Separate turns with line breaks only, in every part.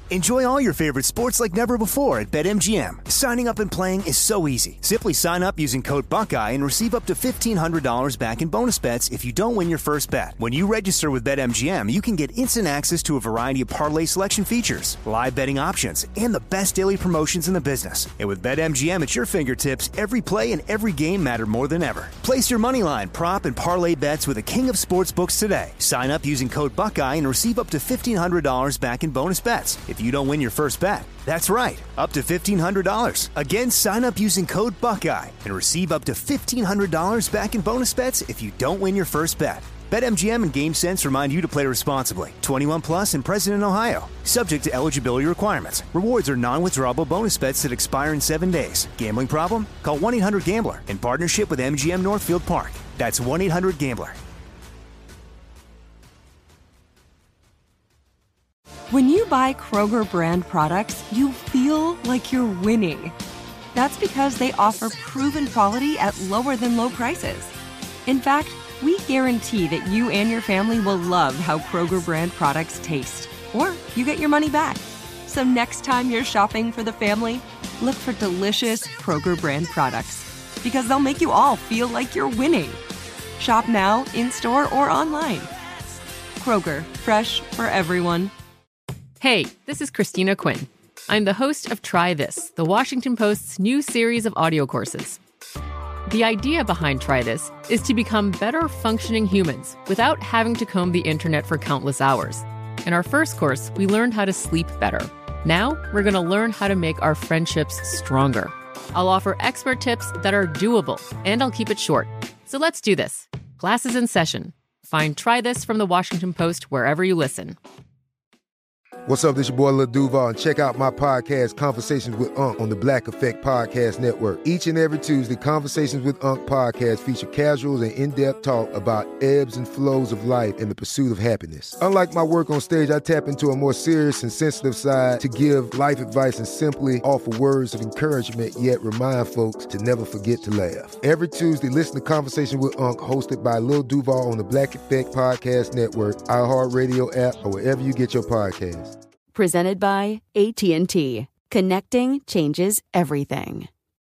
Enjoy all your favorite sports like never before at BetMGM. Signing up and playing is so easy. Simply sign up using code Buckeye and receive up to $1,500 back in bonus bets if you don't win your first bet. When you register with BetMGM, you can get instant access to a variety of parlay selection features, live betting options, and the best daily promotions in the business. And with BetMGM at your fingertips, every play and every game matter more than ever. Place your moneyline, prop, and parlay bets with the king of sportsbooks today. Sign up using code Buckeye and receive up to $1,500 back in bonus bets if you don't win your first bet. That's right, up to $1,500. Again, sign up using code Buckeye and receive up to $1,500 back in bonus bets if you don't win your first bet. BetMGM and GameSense remind you to play responsibly. 21 plus and present in Ohio. Subject to eligibility requirements. Rewards are non-withdrawable bonus bets that expire in 7 days. Gambling problem? Call 1-800-GAMBLER in partnership with MGM Northfield Park. That's 1-800-GAMBLER.
When you buy Kroger brand products, you feel like you're winning. That's because they offer proven quality at lower than low prices. In fact, we guarantee that you and your family will love how Kroger brand products taste, or you get your money back. So next time you're shopping for the family, look for delicious Kroger brand products, because they'll make you all feel like you're winning. Shop now, in-store, or online. Kroger, fresh for everyone.
Hey, this is Christina Quinn. I'm the host of Try This, the Washington Post's new series of audio courses. The idea behind Try This is to become better functioning humans without having to comb the internet for countless hours. In our first course, we learned how to sleep better. Now, we're going to learn how to make our friendships stronger. I'll offer expert tips that are doable, and I'll keep it short. So let's do this. Class is in session. Find Try This from the Washington Post wherever you listen.
What's up, this your boy Lil Duval, and check out my podcast, Conversations with Unc, on the Black Effect Podcast Network. Each and every Tuesday, Conversations with Unc podcast feature casual and in-depth talk about ebbs and flows of life and the pursuit of happiness. Unlike my work on stage, I tap into a more serious and sensitive side to give life advice and simply offer words of encouragement, yet remind folks to never forget to laugh. Every Tuesday, listen to Conversation with Unc, hosted by Lil Duval on the Black Effect Podcast Network, iHeartRadio app, or wherever you get your podcasts.
Presented by AT&T. Connecting changes everything.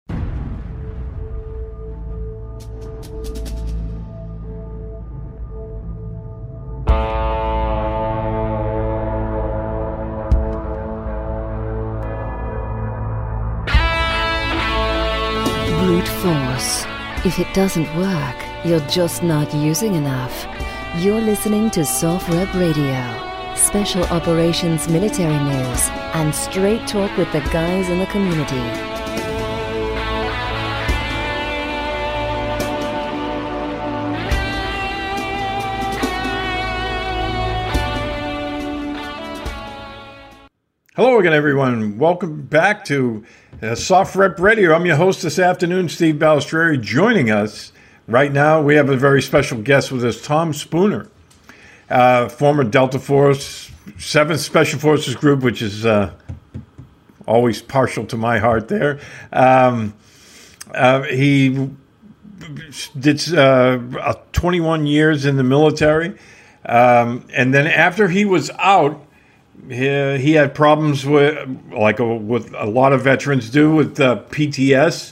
Brute force. If it doesn't work, you're just not using enough. You're listening to Soft Rep Radio. Special operations military news, and straight talk with the guys in the community.
Hello again, everyone. Welcome back to Soft Rep Radio. I'm your host this afternoon, Steve Balistreri. Joining us right now, we have a very special guest with us, Tom Spooner. Former Delta Force, 7th Special Forces Group, which is always partial to my heart there. He did 21 years in the military. And then after he was out, he had problems with a lot of veterans do, with PTS,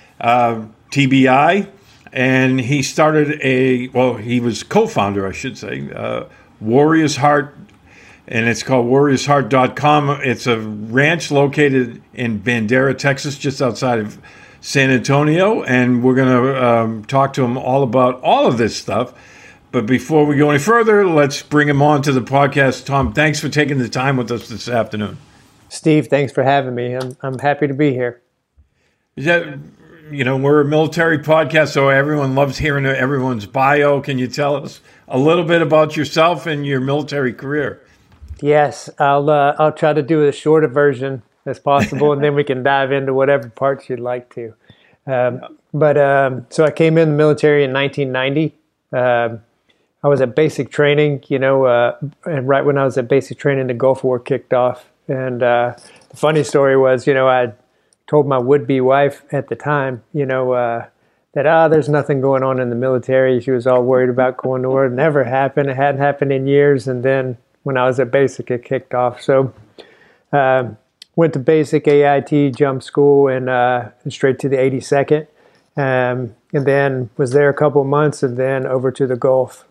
TBI. And he started he was co-founder, I should say, Warriors Heart, and it's called warriorsheart.com. It's a ranch located in Bandera, Texas, just outside of San Antonio, and we're going to talk to him all about all of this stuff. But before we go any further, let's bring him on to the podcast. Tom, thanks for taking the time with us this afternoon.
Steve, thanks for having me. I'm happy to be here.
We're a military podcast, so everyone loves hearing everyone's bio. Can you tell us a little bit about yourself and your military career?
Yes, I'll try to do a shorter version as possible, and then we can dive into whatever parts you'd like to. So I came in the military in 1990. I was at basic training, and right when I was at basic training, the Gulf War kicked off. And the funny story was, I told my would-be wife at the time, that there's nothing going on in the military. She was all worried about going to war. It never happened. It hadn't happened in years. And then when I was at basic, it kicked off. So Went to basic AIT jump school and straight to the 82nd. And then was there a couple months and then over to the Gulf.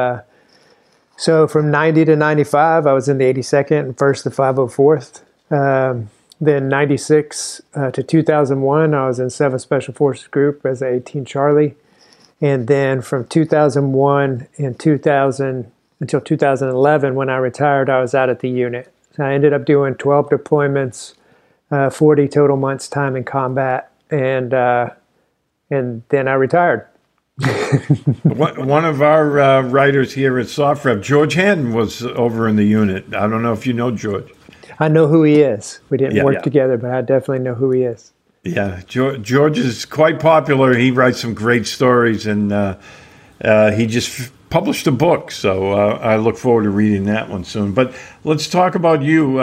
So from 90 to 95, I was in the 82nd and first the 504th. Then 96 to 2001, I was in 7th Special Forces Group as a 18 Charlie. And then from 2001 and 2000 until 2011, when I retired, I was out at the unit. So I ended up doing 12 deployments, 40 total months time in combat, and then I retired.
One of our writers here at SoftRep, George Hanton, was over in the unit. I don't know if you know George.
I know who he is. We didn't work together, but I definitely know who he is.
Yeah, George is quite popular. He writes some great stories, and he just published a book, so I look forward to reading that one soon. But let's talk about you.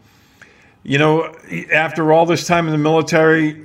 After all this time in the military,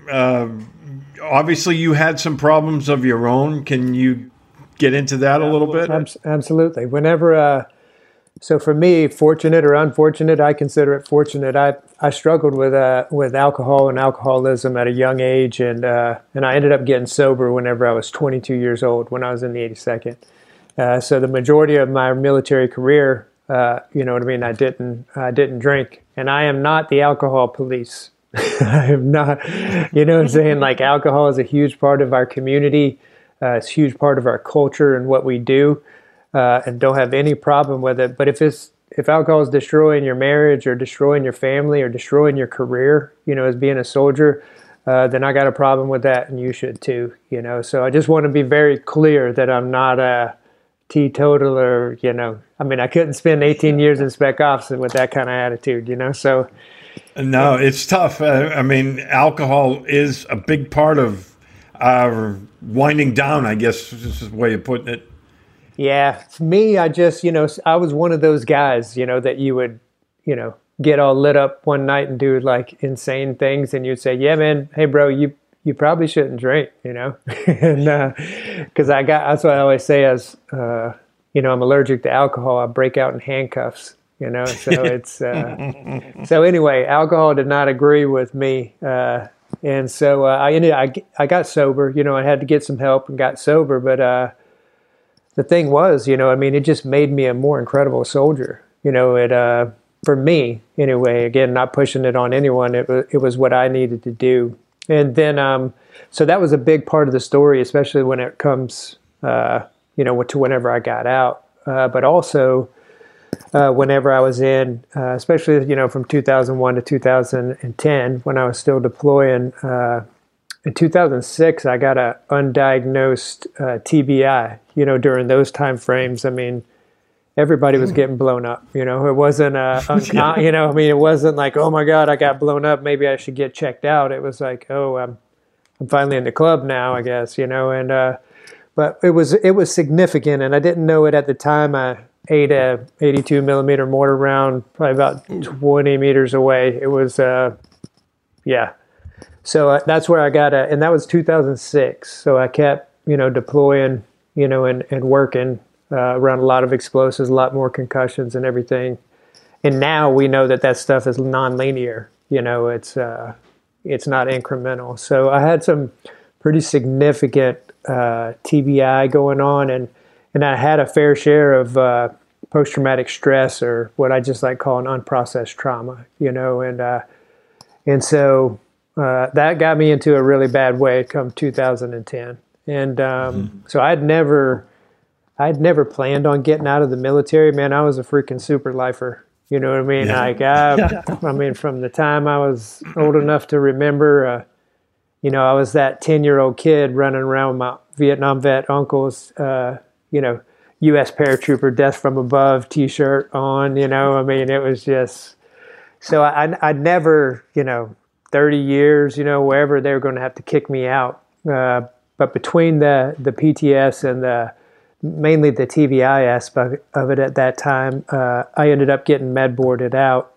obviously you had some problems of your own. Can you get into that a little bit?
Absolutely. Whenever, so for me, fortunate or unfortunate, I consider it fortunate. I struggled with alcohol and alcoholism at a young age, and I ended up getting sober whenever I was 22 years old, when I was in the 82nd. So the majority of my military career, you know what I mean, I didn't drink, and I am not the alcohol police. I am not, you know what I'm saying? Like, alcohol is a huge part of our community. It's a huge part of our culture and what we do, and don't have any problem with it. But if alcohol is destroying your marriage or destroying your family or destroying your career, you know, as being a soldier, then I got a problem with that, and you should too, you know. So I just want to be very clear that I'm not a teetotaler, you know. I mean, I couldn't spend 18 years in Spec Ops with that kind of attitude, you know, so.
No, it's tough. I mean, alcohol is a big part of our winding down, I guess is the way of putting it.
Yeah, for me, I just, you know, I was one of those guys, you know, that you would, you know, get all lit up one night and do like insane things, and you'd say, yeah, man, hey, bro, you probably shouldn't drink, you know, and because that's what I always say, as, you know, I'm allergic to alcohol. I break out in handcuffs, you know, so it's, so anyway, alcohol did not agree with me. And so I got sober, you know, I had to get some help and got sober. But the thing was, you know, I mean, it just made me a more incredible soldier, you know, for me anyway, again, not pushing it on anyone. It was what I needed to do. And then, so that was a big part of the story, especially when it comes, you know, to whenever I got out, but also whenever I was in, especially, you know, from 2001 to 2010, when I was still deploying. In 2006, I got a undiagnosed TBI, you know, during those time frames. I mean, everybody was getting blown up, you know. It wasn't, you know, I mean, it wasn't like, oh my God, I got blown up, maybe I should get checked out. It was like, oh, I'm finally in the club now, I guess, you know. And but it was significant, and I didn't know it at the time. I ate a 82 millimeter mortar round, probably about 20 meters away. It was, yeah. So that's where I got and that was 2006. So I kept, you know, deploying, you know, and working around a lot of explosives, a lot more concussions and everything. And now we know that stuff is non-linear. You know, it's not incremental. So I had some pretty significant TBI going on, and I had a fair share of post-traumatic stress, or what I just like calling unprocessed trauma. You know, and so. That got me into a really bad way come 2010. And so I'd never planned on getting out of the military. Man, I was a freaking super lifer. You know what I mean? Yeah. Like, I mean, from the time I was old enough to remember, you know, I was that 10-year-old kid running around with my Vietnam vet uncle's, you know, U.S. paratrooper death from above T-shirt on, you know. I mean, it was just, so I never, you know, 30 years, you know, wherever they were going to have to kick me out. But between the PTS and mainly the TBI aspect of it at that time, I ended up getting med boarded out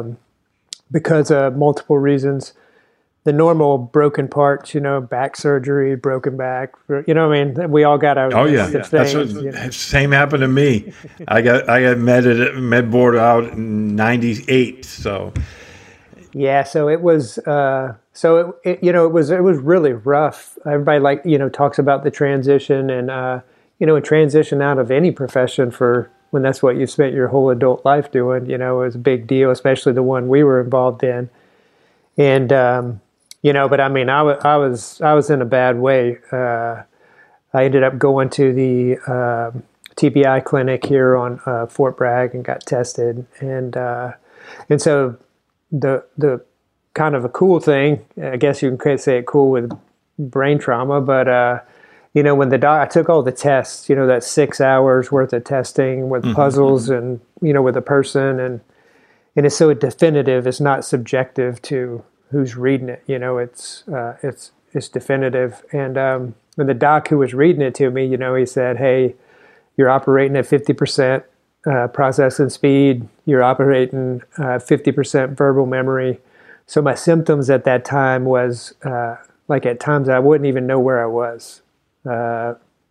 because of multiple reasons. The normal broken parts, you know, back surgery, broken back, you know what I mean? We all got our things.
That's what, you know? Same happened to me. I got med boarded out in 98, so...
Yeah, so it was, it was really rough. Everybody talks about the transition and, a transition out of any profession when that's what you spent your whole adult life doing, it was a big deal, especially the one we were involved in. And, but I mean, I was in a bad way. I ended up going to the TBI clinic here on Fort Bragg and got tested. And so the kind of a cool thing, I guess you can say it cool with brain trauma, but, when I took all the tests, that 6 hours worth of testing with puzzles and, with a person and it's so definitive, it's not subjective to who's reading it, it's definitive. And the doc who was reading it to me, he said, hey, you're operating at 50% processing speed, you're operating 50% verbal memory. So my symptoms at that time was at times I wouldn't even know where I was. I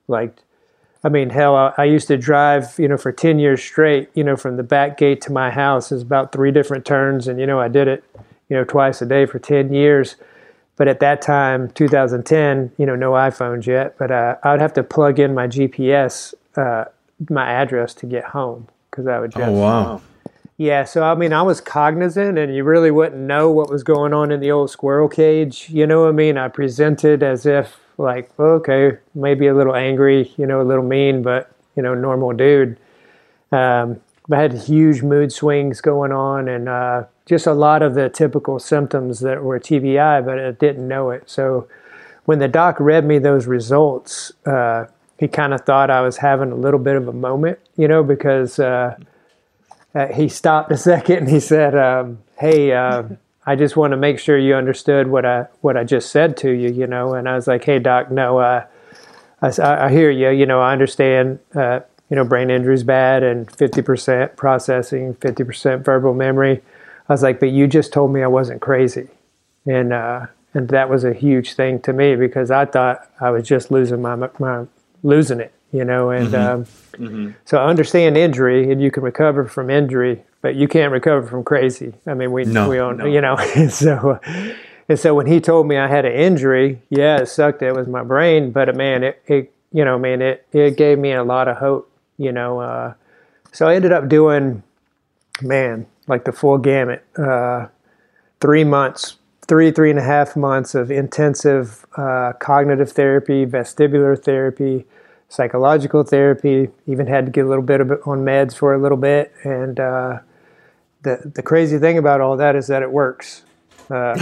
used to drive, for 10 years straight, from the back gate to my house is about 3 different turns. And, I did it, twice a day for 10 years. But at that time, 2010, no iPhones yet, but I would have to plug in my GPS, my address to get home because I would just.
Oh, wow.
Yeah. So, I was cognizant and you really wouldn't know what was going on in the old squirrel cage. I presented as if, okay, maybe a little angry, a little mean, but, normal dude. I had huge mood swings going on and just a lot of the typical symptoms that were TBI, but I didn't know it. So when the doc read me those results, he kind of thought I was having a little bit of a moment, because he stopped a second and he said, hey, I just want to make sure you understood what I just said to you, and I was like, hey, doc, no, I hear you, I understand, brain injury's bad and 50% processing, 50% verbal memory. I was like, but you just told me I wasn't crazy. And that was a huge thing to me because I thought I was just losing losing it, and so I understand injury and you can recover from injury, but you can't recover from crazy. We all know, and so when he told me I had an injury, yeah, it sucked. It was my brain, but man, it gave me a lot of hope, so I ended up doing, the full gamut, 3 months, 3.5 months of intensive cognitive therapy, vestibular therapy, psychological therapy, even had to get a little bit on meds for a little bit. And the crazy thing about all that is that it works. But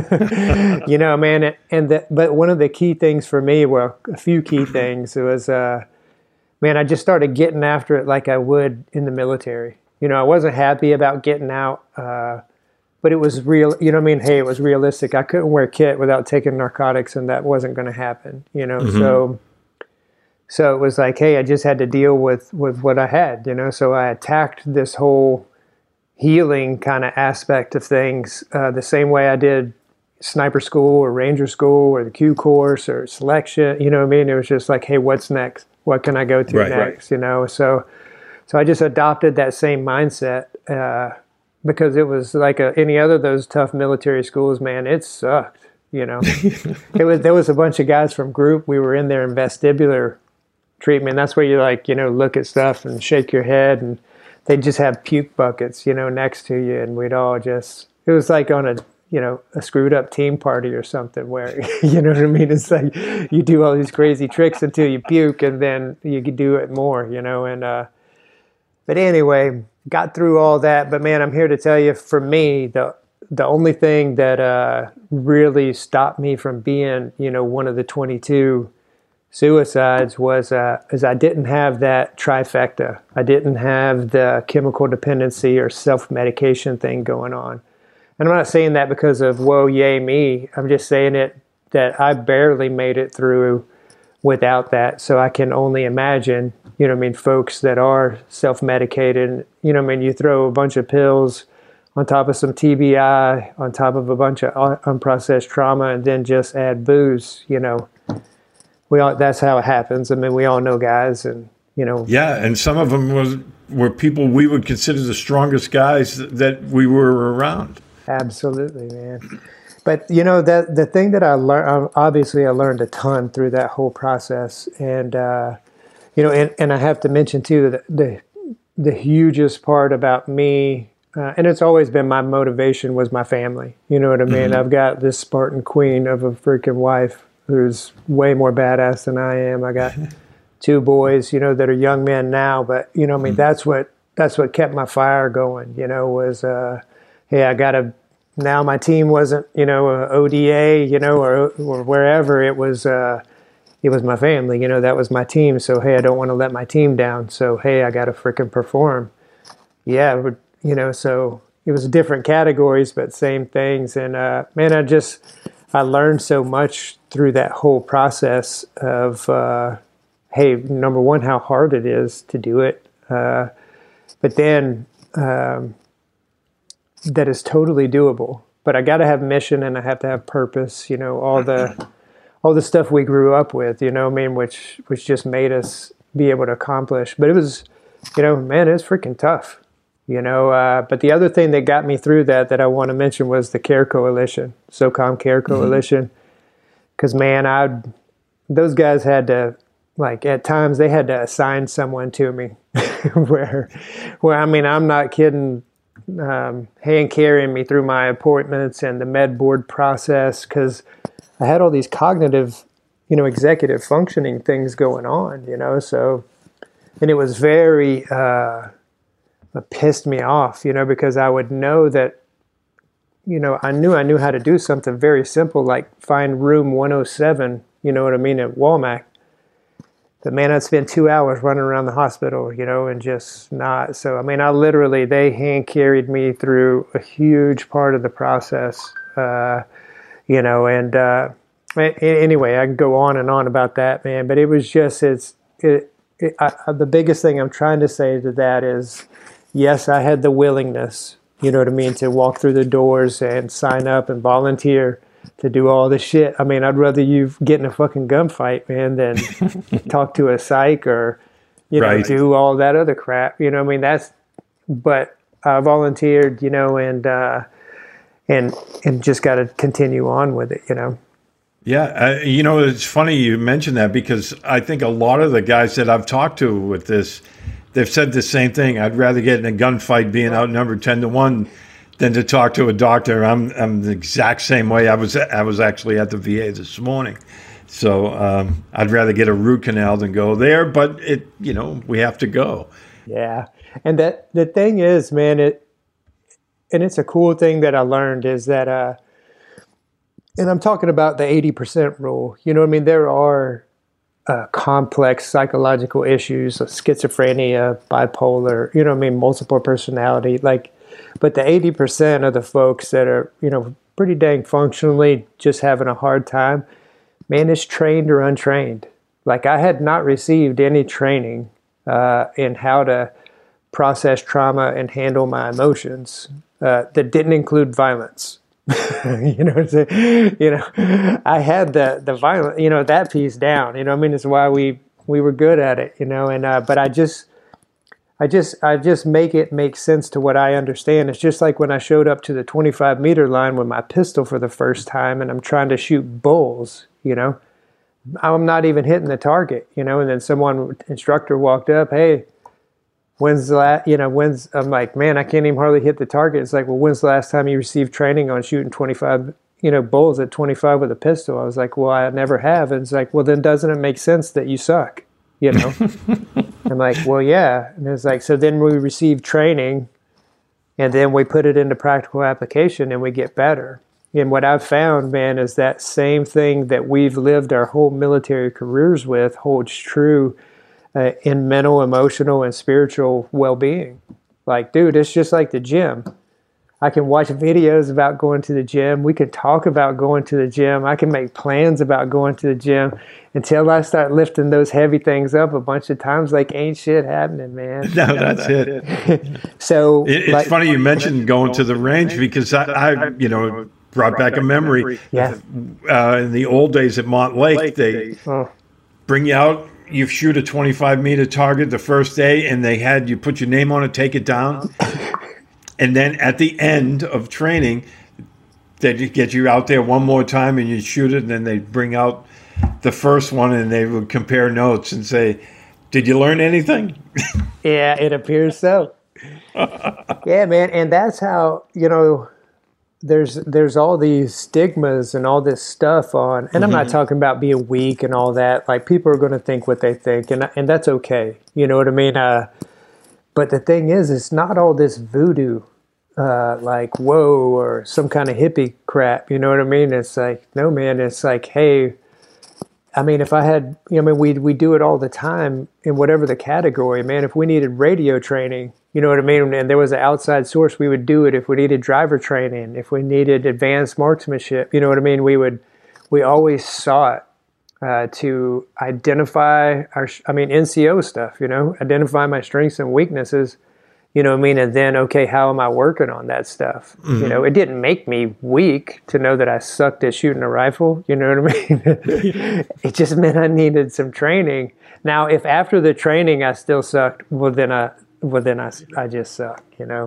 one of the key things for me, a few key things, was, I just started getting after it like I would in the military. I wasn't happy about getting out, but it was real, Hey, it was realistic. I couldn't wear kit without taking narcotics and that wasn't going to happen, So it was like, hey, I just had to deal with what I had, so I attacked this whole healing kind of aspect of things the same way I did sniper school or ranger school or the Q course or selection, It was just like, hey, what's next? What can I go through next? So I just adopted that same mindset because it was like any other of those tough military schools, man, it sucked, There was a bunch of guys from group. We were in there in vestibular treatment. That's where you look at stuff and shake your head, and they just have puke buckets, next to you, and we'd all just. It was like on a screwed up team party or something where It's like you do all these crazy tricks until you puke, and then you could do it more, And but anyway, got through all that. But man, I'm here to tell you, for me, the only thing that really stopped me from being, one of the 22 suicides was is I didn't have that trifecta. I didn't have the chemical dependency or self-medication thing going on. And I'm not saying that because of whoa, yay, me. I'm just saying it that I barely made it through without that. So I can only imagine, folks that are self-medicated, you throw a bunch of pills on top of some TBI, on top of a bunch of unprocessed trauma, and then just add booze, that's how it happens. We all know guys and,
Yeah, and some of them were people we would consider the strongest guys that we were around.
Absolutely, man. But that the thing that I learned, obviously, I learned a ton through that whole process, and and I have to mention too that the hugest part about me, and it's always been my motivation, was my family. You know what I mean? I've got this Spartan queen of a freaking wife who's way more badass than I am. I got 2 boys, that are young men now, but I mean, that's what kept my fire going. Was hey, I got to. Now my team wasn't, ODA, or wherever. It was my family, that was my team. So, hey, I don't want to let my team down. So, hey, I got to freaking perform. Yeah, so it was different categories, but same things. And, man, I learned so much through that whole process of, hey, number one, how hard it is to do it. But then, that is totally doable, but I got to have mission and I have to have purpose, all the stuff we grew up with, which just made us be able to accomplish. But it was, man, it's freaking tough, but the other thing that got me through that I want to mention was the CARE Coalition, SOCOM CARE Coalition. Cause man, those guys had to, like, at times they had to assign someone to me where, I mean, I'm not kidding, hand carrying me through my appointments and the med board process, because I had all these cognitive, executive functioning things going on, so, and it was very, it pissed me off, because I would know that, I knew how to do something very simple, like find room 107, at Walmart. But man, I'd spend 2 hours running around the hospital, and just not. So, I mean, they hand carried me through a huge part of the process, and anyway, I can go on and on about that, man. But it was just, the biggest thing I'm trying to say to that is, yes, I had the willingness, to walk through the doors and sign up and volunteer to do all this shit. I mean, I'd rather you get in a fucking gunfight, man, than talk to a psych or, do all that other crap. But I volunteered, and just got to continue on with it,
Yeah. It's funny you mentioned that, because I think a lot of the guys that I've talked to with this, they've said the same thing. I'd rather get in a gunfight being outnumbered 10-1 than to talk to a doctor. I'm the exact same way. I was actually at the VA this morning, so I'd rather get a root canal than go there. But we have to go. Yeah,
and the thing is, man, it's a cool thing that I learned is that, and I'm talking about the 80% rule. There are complex psychological issues, like schizophrenia, bipolar. Multiple personality, like. But the 80% of the folks that are, pretty dang functionally just having a hard time, man, is trained or untrained. Like, I had not received any training in how to process trauma and handle my emotions that didn't include violence. You know what I'm saying? I had the violent, that piece down. It's why we were good at it. But I just make it make sense to what I understand. It's just like when I showed up to the 25-meter line with my pistol for the first time, and I'm trying to shoot bulls. I'm not even hitting the target. And then instructor walked up, hey. I'm like, man, I can't even hardly hit the target. It's like, well, when's the last time you received training on shooting 25, bulls at 25 with a pistol? I was like, well, I never have. And it's like, well, then doesn't it make sense that you suck? I'm like, well, yeah. And it's like, so then we receive training and then we put it into practical application and we get better. And what I've found, man, is that same thing that we've lived our whole military careers with holds true in mental, emotional, and spiritual well-being. Like, dude, it's just like the gym. I can watch videos about going to the gym. We can talk about going to the gym. I can make plans about going to the gym until I start lifting those heavy things up a bunch of times. Like, ain't shit happening, man.
No, that's it.
So
it's funny you mentioned going to the range, because I brought back a memory.
Yeah.
In the old days at Montlake, they bring you out. You shoot a 25-meter target the first day, and you put your name on it, take it down. And then at the end of training, they'd get you out there one more time and you'd shoot it, and then they'd bring out the first one and they would compare notes and say, did you learn anything?
Yeah, it appears so. Yeah, man. And that's how, there's all these stigmas and all this stuff on, and I'm not talking about being weak and all that. Like, people are going to think what they think, and that's okay. You know what I mean? But the thing is, it's not all this voodoo, like, whoa, or some kind of hippie crap. You know what I mean? It's like, no, man, it's like, hey, I mean, if I had, we do it all the time in whatever the category, man. If we needed radio training, you know what I mean? And there was an outside source, we would do it. If we needed driver training, if we needed advanced marksmanship, you know what I mean? We always sought to identify NCO stuff, identify my strengths and weaknesses, you know what I mean? And then, okay, how am I working on that stuff? Mm-hmm. It didn't make me weak to know that I sucked at shooting a rifle, you know what I mean? It just meant I needed some training. Now, if after the training I still sucked, well then I just suck, Yeah.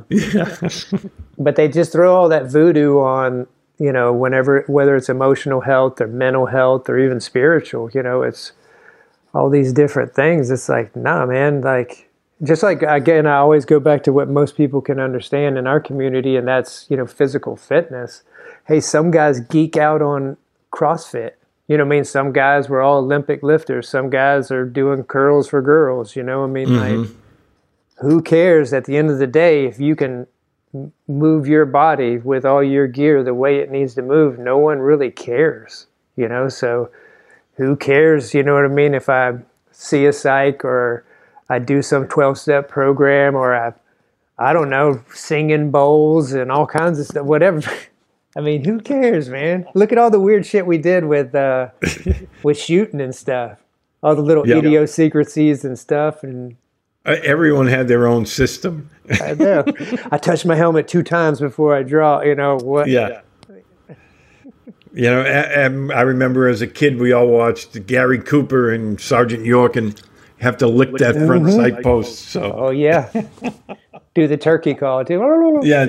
But they just throw all that voodoo on, whether it's emotional health or mental health or even spiritual, it's all these different things. It's like, nah, man, like, just like, again, I always go back to what most people can understand in our community, and that's, physical fitness. Hey, some guys geek out on CrossFit. You know what I mean? Some guys were all Olympic lifters. Some guys are doing curls for girls, like, who cares at the end of the day if you can move your body with all your gear the way it needs to move? No one really cares, so who cares, you know what I mean? If I see a psych or I do some 12-step program, or I don't know, singing bowls and all kinds of stuff, whatever. I mean, who cares, man? Look at all the weird shit we did with shooting and stuff. All the little idiosyncrasies and stuff. And
everyone had their own system.
I know. I touched my helmet 2 times before I draw, what?
Yeah. I remember as a kid, we all watched Gary Cooper and Sergeant York and have to lick that front sight post. So.
Oh, yeah. Do the turkey call, too.
Yeah.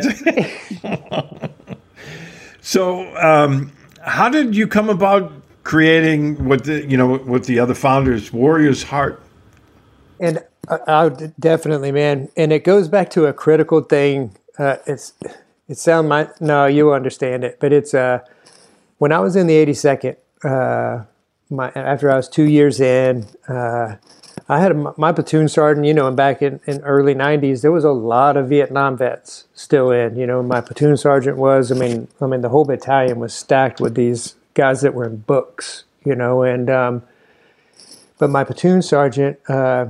So how did you come about creating what the other founders, Warrior's Heart?
And definitely, man. And it goes back to a critical thing. No, you understand it. But it's when I was in the 82nd, after I was 2 years in, I had my platoon sergeant, and back in early 90s, there was a lot of Vietnam vets still in, my platoon sergeant was, the whole battalion was stacked with these guys that were in books, and, but my platoon sergeant, I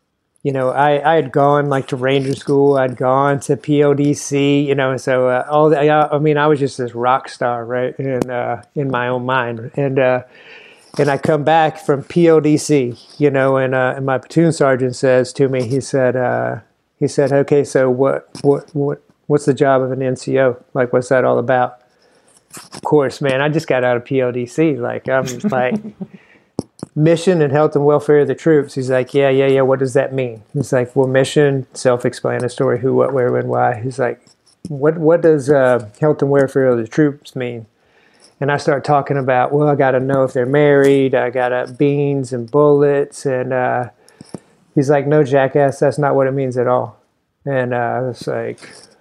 had gone like to Ranger School, I'd gone to PODC, so I was just this rock star, right, in my own mind, and I come back from PODC, and my platoon sergeant says to me, he said, okay, so what's the job of an NCO? Like, what's that all about? Of course, man, I just got out of PODC. Like, I'm like, mission and health and welfare of the troops. He's like, yeah. What does that mean? He's like, well, mission, self-explanatory, who, what, where, when, why. He's like, what does health and welfare of the troops mean? And I start talking about, well, I got to know if they're married. I got beans and bullets. And he's like, no, jackass, that's not what it means at all. And I was like,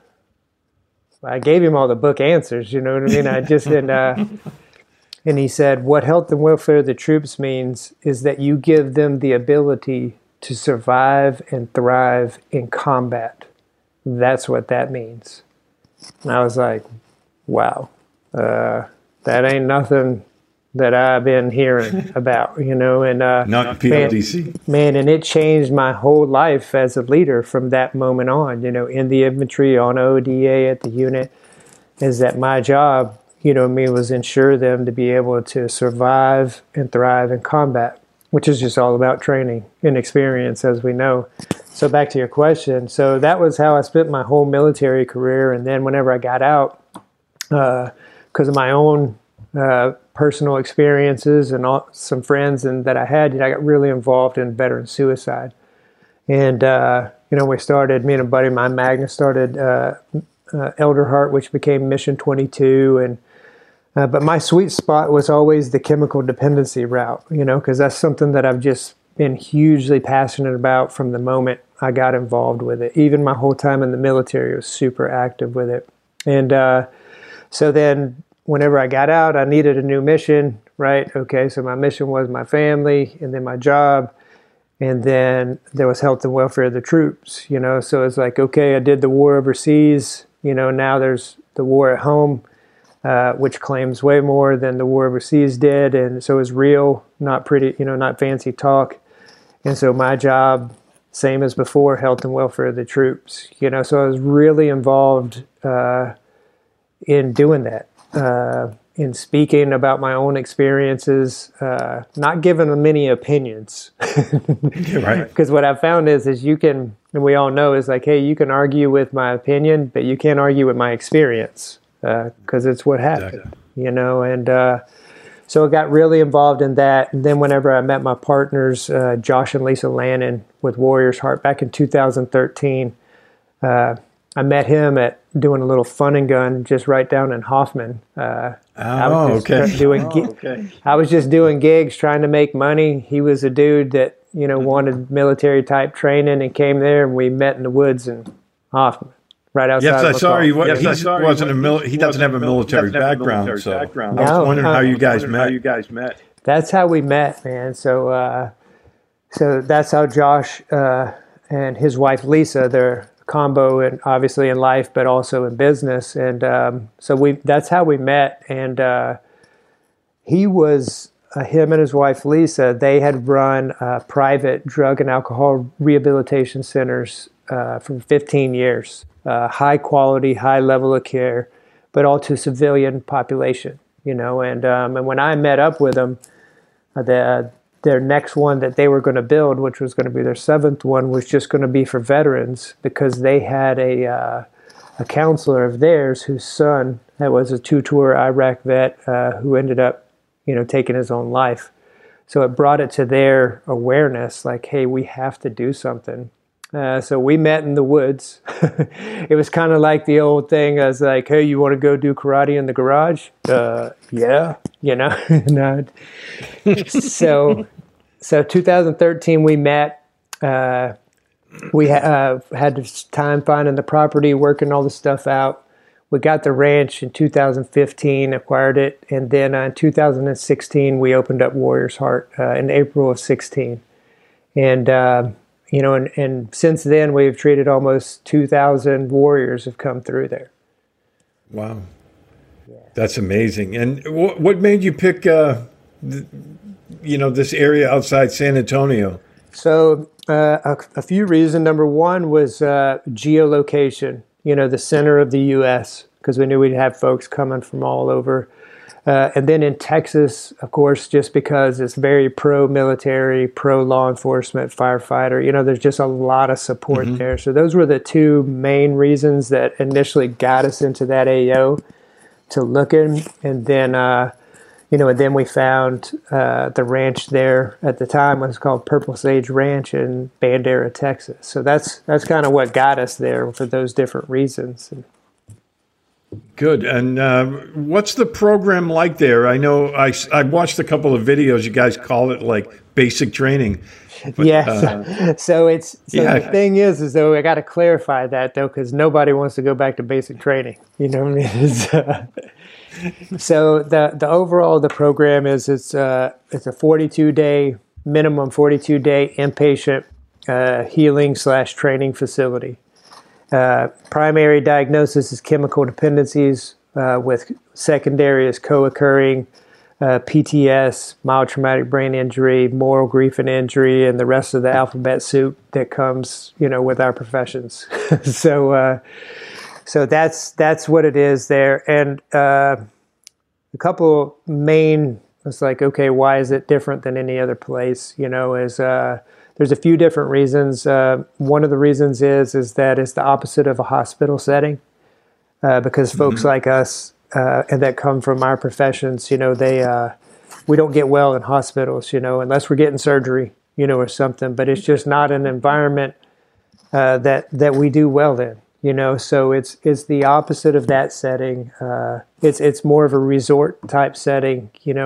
I gave him all the book answers, you know what I mean? I just and he said, what health and welfare of the troops means is that you give them the ability to survive and thrive in combat. That's what that means. And I was like, wow. That ain't nothing that I've been hearing about, and
not PLDC.
Man, and it changed my whole life as a leader from that moment on, in the infantry, on ODA at the unit, is that my job, was ensure them to be able to survive and thrive in combat, which is just all about training and experience, as we know. So back to your question. So that was how I spent my whole military career. And then whenever I got out, because of my own personal experiences and some friends that I had, I got really involved in veteran suicide. And, me and a buddy of mine, Magnus, started Elder Heart, which became Mission 22, and but my sweet spot was always the chemical dependency route, because that's something that I've just been hugely passionate about from the moment I got involved with it. Even my whole time in the military, I was super active with it. And so then whenever I got out, I needed a new mission, right? Okay, so my mission was my family and then my job. And then there was health and welfare of the troops, So it's like, okay, I did the war overseas. Now there's the war at home, which claims way more than the war overseas did. And so it's real, not pretty, not fancy talk. And so my job, same as before, health and welfare of the troops, So I was really involved in doing that, in speaking about my own experiences, not giving them many opinions.
Right.
Because what I've found is you can, and we all know, is like, hey, you can argue with my opinion, but you can't argue with my experience, because it's what happened, and so I got really involved in that. And then whenever I met my partners, Josh and Lisa Lannon with Warriors Heart back in 2013, I met him at doing a little fun and gun just right down in Hoffman. I was just doing gigs, trying to make money. He was a dude that, wanted military type training and came there, and we met in the woods in Hoffman. Right outside.
Yes, I saw he wasn't he doesn't have a military background. So I was wondering how you guys met.
That's how we met, man. So that's how Josh and his wife Lisa, they're a combo, and obviously in life, but also in business. And that's how we met. And him and his wife Lisa, they had run private drug and alcohol rehabilitation centers for 15 years. High quality, high level of care, but all to civilian population, and when I met up with them, their next one that they were going to build, which was going to be their 7th one, was just going to be for veterans, because they had a counselor of theirs whose son that was a 2-tour Iraq vet who ended up, taking his own life. So it brought it to their awareness, like, hey, we have to do something. So we met in the woods. It was kind of like the old thing. I was like, hey, you want to go do karate in the garage? Yeah, So 2013 we met. We had time finding the property, working all the stuff out. We got the ranch in 2015, acquired it. And then in 2016, we opened up Warriors Heart in April of 16. And and since then, we've treated almost 2,000 warriors have come through there.
Wow. Yeah. That's amazing. And what made you pick, this area outside San Antonio?
So a few reasons. Number one was geolocation, the center of the U.S., because we knew we'd have folks coming from all over. And then in Texas, of course, just because it's very pro-military, pro-law enforcement, firefighter, there's just a lot of support there. So those were the two main reasons that initially got us into that AO to looking. And then, and then we found the ranch there at the time was called Purple Sage Ranch in Bandera, Texas. So that's kind of what got us there for those different reasons.
Good. And what's the program like there? I know I watched a couple of videos. You guys call it like basic training. But,
the thing is though, I got to clarify that though, because nobody wants to go back to basic training. You know what I mean? So the overall the program is it's a 42-day minimum 42-day inpatient healing/training facility. Primary diagnosis is chemical dependencies, with secondary is co-occurring PTS, mild traumatic brain injury, moral grief and injury, and the rest of the alphabet soup that comes, with our professions. So that's what it is there. And a couple main, it's like, okay, why is it different than any other place? There's a few different reasons. One of the reasons is that it's the opposite of a hospital setting, because folks like us and that come from our professions, we don't get well in hospitals, unless we're getting surgery, or something. But it's just not an environment that we do well in. So it's the opposite of that setting. It's more of a resort type setting,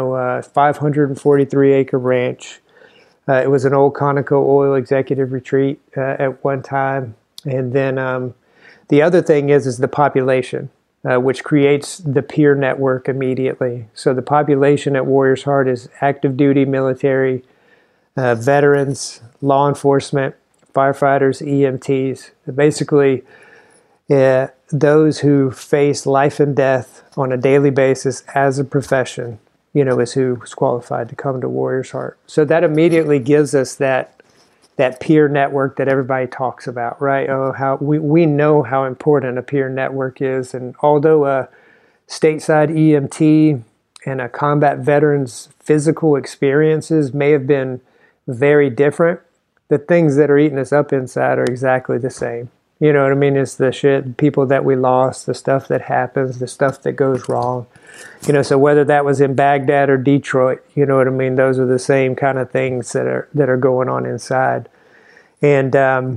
543 acre ranch. It was an old Conoco oil executive retreat at one time. And then the other thing is the population, which creates the peer network immediately. So the population at Warriors Heart is active duty military, veterans, law enforcement, firefighters, EMTs. Basically, those who face life and death on a daily basis as a profession, is who's qualified to come to Warriors Heart. So that immediately gives us that peer network that everybody talks about, right? How we know how important a peer network is. And although a stateside EMT and a combat veteran's physical experiences may have been very different, the things that are eating us up inside are exactly the same. You know what I mean? It's the shit, people that we lost, the stuff that happens, the stuff that goes wrong. So whether that was in Baghdad or Detroit, you know what I mean? Those are the same kind of things that are going on inside. And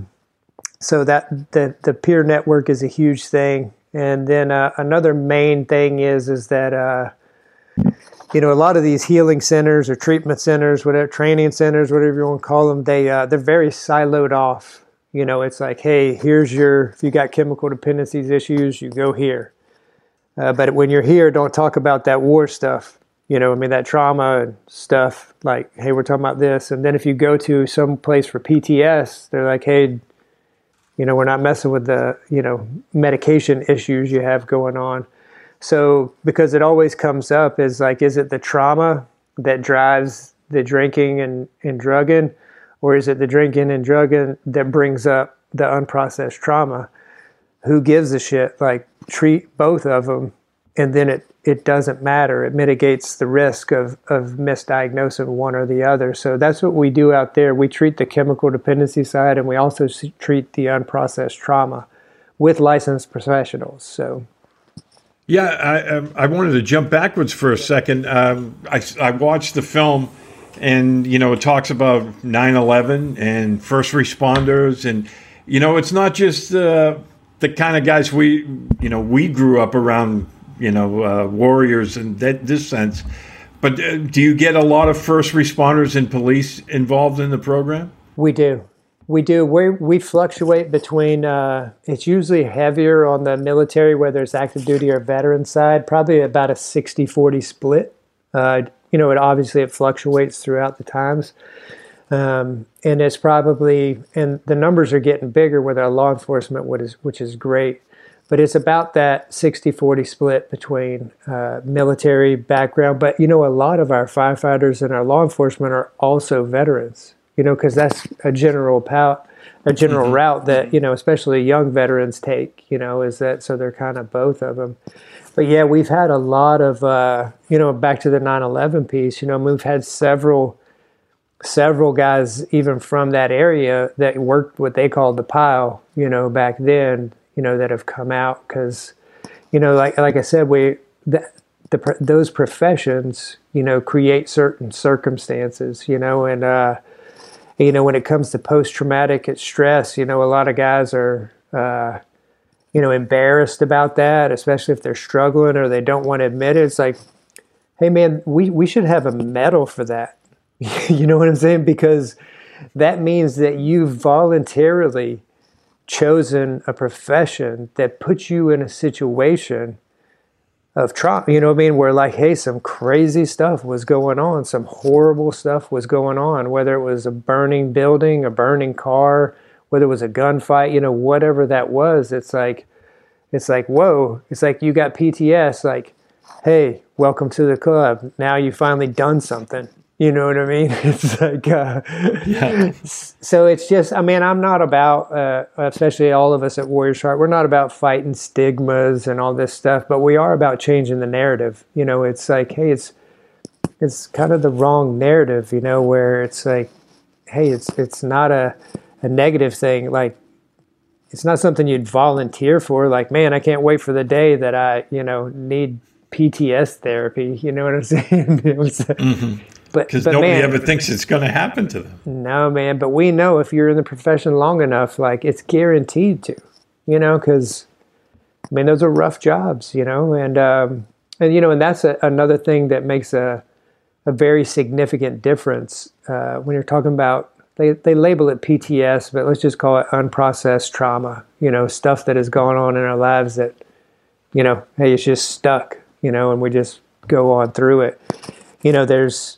so that the peer network is a huge thing. And then another main thing is that a lot of these healing centers or treatment centers, whatever, training centers, whatever you want to call them, they're very siloed off. It's like, hey, if you got chemical dependencies issues, you go here. But when you're here, don't talk about that war stuff. That trauma and stuff, like, hey, we're talking about this. And then if you go to some place for PTS, they're like, hey, we're not messing with the, medication issues you have going on. So, because it always comes up is like, is it the trauma that drives the drinking and drugging? Or is it the drinking and drugging that brings up the unprocessed trauma? Who gives a shit? Like, treat both of them, and then it doesn't matter. It mitigates the risk of misdiagnosing one or the other. So that's what we do out there. We treat the chemical dependency side, and we also treat the unprocessed trauma with licensed professionals. So,
yeah, I wanted to jump backwards for a second. I watched the film. And, it talks about 9/11 and first responders. And, it's not just the kind of guys we grew up around, warriors in this sense. But do you get a lot of first responders and police involved in the program?
We do. We fluctuate between, it's usually heavier on the military, whether it's active duty or veteran side, probably about a 60-40 split. It fluctuates throughout the times. And it's probably, and the numbers are getting bigger with our law enforcement, which is great. But it's about that 60-40 split between military background. But, a lot of our firefighters and our law enforcement are also veterans, because that's a general route that, especially young veterans take, is that, so they're kind of both of them. But yeah, we've had a lot of, back to the 9/11 piece, we've had several guys even from that area that worked what they called the pile, back then, that have come out because, like I said, those professions, create certain circumstances, and, when it comes to post-traumatic stress, a lot of guys are, embarrassed about that, especially if they're struggling or they don't want to admit it. It's like, hey man, we should have a medal for that. You know what I'm saying? Because that means that you've voluntarily chosen a profession that puts you in a situation of trauma, where like, hey, some crazy stuff was going on, some horrible stuff was going on, whether it was a burning building, a burning car, whether it was a gunfight, whatever that was. It's like, whoa, it's like you got PTS, like, hey, welcome to the club. Now you finally done something. You know what I mean? It's like, yeah. So it's just, I'm not about, especially all of us at Warriors Heart, we're not about fighting stigmas and all this stuff, but we are about changing the narrative. It's like, hey, it's kind of the wrong narrative, where it's like, hey, it's not a negative thing. Like, it's not something you'd volunteer for. Like, man, I can't wait for the day that I, need PTS therapy. You know what I'm saying?
Mm-hmm. Because nobody ever thinks it's going to happen to them.
No, man. But we know if you're in the profession long enough, like, it's guaranteed to. because I mean, those are rough jobs, and that's another thing that makes a very significant difference when you're talking about, they label it PTS, but let's just call it unprocessed trauma, stuff that has gone on in our lives that, hey, it's just stuck, and we just go on through it. There's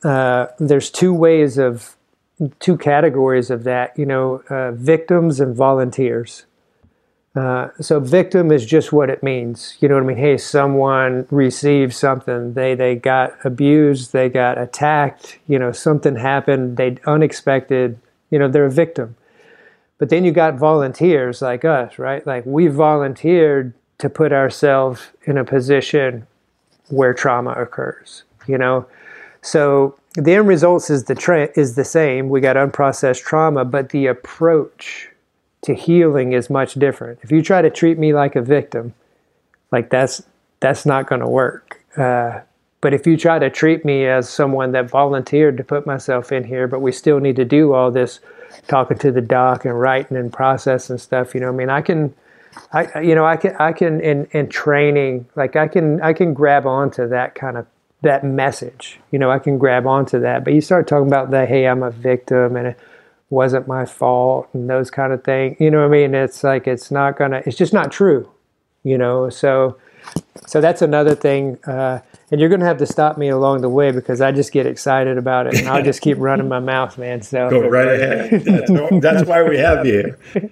two categories of that, victims and volunteers. So victim is just what it means. You know what I mean? Hey, someone received something. They got abused. They got attacked. Something happened. They unexpected. They're a victim. But then you got volunteers like us, right? Like we volunteered to put ourselves in a position where trauma occurs. So the end results is the same. We got unprocessed trauma, but the approach to healing is much different. If you try to treat me like a victim, like that's not going to work. But if you try to treat me as someone that volunteered to put myself in here, but we still need to do all this talking to the doc and writing and process and stuff, I mean, I can in training, like I can grab onto that kind of, that message, I can grab onto that. But you start talking about that, hey, I'm a victim and it wasn't my fault and those kind of things, what I mean? It's like, it's just not true, so that's another thing. And you're going to have to stop me along the way because I just get excited about it and I'll just keep running my mouth, man. So
go right ahead. That's why we have you.